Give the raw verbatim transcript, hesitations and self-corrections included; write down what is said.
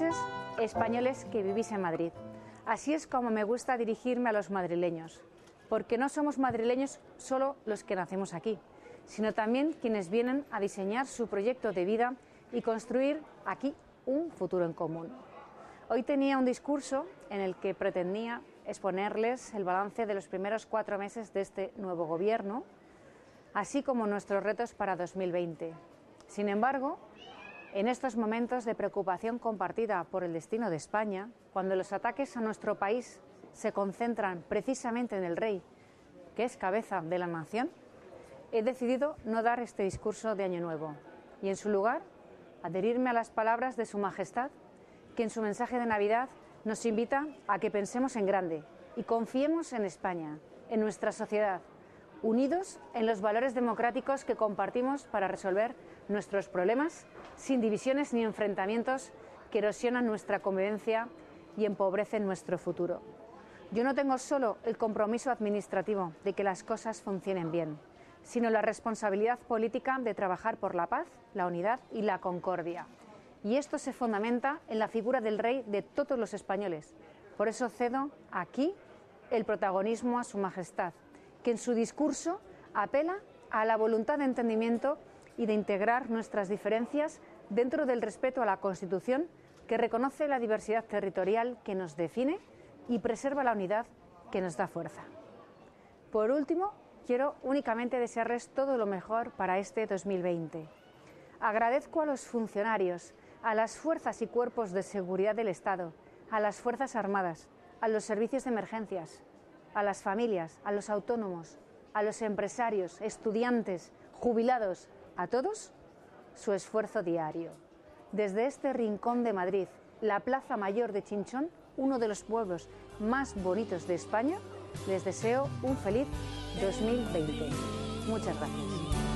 madrileñeses, españoles que vivís en Madrid. Así es como me gusta dirigirme a los madrileños, porque no somos madrileños solo los que nacemos aquí, sino también quienes vienen a diseñar su proyecto de vida y construir aquí un futuro en común. Hoy tenía un discurso en el que pretendía exponerles el balance de los primeros cuatro meses de este nuevo gobierno, así como nuestros retos para dos mil veinte. Sin embargo, en estos momentos de preocupación compartida por el destino de España, cuando los ataques a nuestro país se concentran precisamente en el rey, que es cabeza de la nación, he decidido no dar este discurso de Año Nuevo y, en su lugar, adherirme a las palabras de Su Majestad, que en su mensaje de Navidad nos invita a que pensemos en grande y confiemos en España, en nuestra sociedad, unidos en los valores democráticos que compartimos para resolver nuestros problemas sin divisiones ni enfrentamientos que erosionan nuestra convivencia y empobrecen nuestro futuro. Yo no tengo solo el compromiso administrativo de que las cosas funcionen bien, sino la responsabilidad política de trabajar por la paz, la unidad y la concordia. Y esto se fundamenta en la figura del rey de todos los españoles. Por eso cedo aquí el protagonismo a Su Majestad, que en su discurso apela a la voluntad de entendimiento y de integrar nuestras diferencias dentro del respeto a la Constitución, que reconoce la diversidad territorial que nos define y preserva la unidad que nos da fuerza. Por último, quiero únicamente desearles todo lo mejor para este dos mil veinte. Agradezco a los funcionarios, a las fuerzas y cuerpos de seguridad del Estado, a las Fuerzas Armadas, a los servicios de emergencias, a las familias, a los autónomos, a los empresarios, estudiantes, jubilados, a todos, su esfuerzo diario. Desde este rincón de Madrid, la Plaza Mayor de Chinchón, uno de los pueblos más bonitos de España, les deseo un feliz dos mil veinte. Muchas gracias.